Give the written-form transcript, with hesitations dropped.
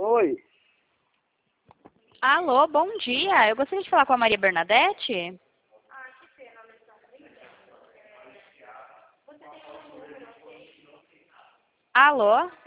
Oi. Alô, bom dia. Eu gostaria de falar com a Maria Bernadette. Alô?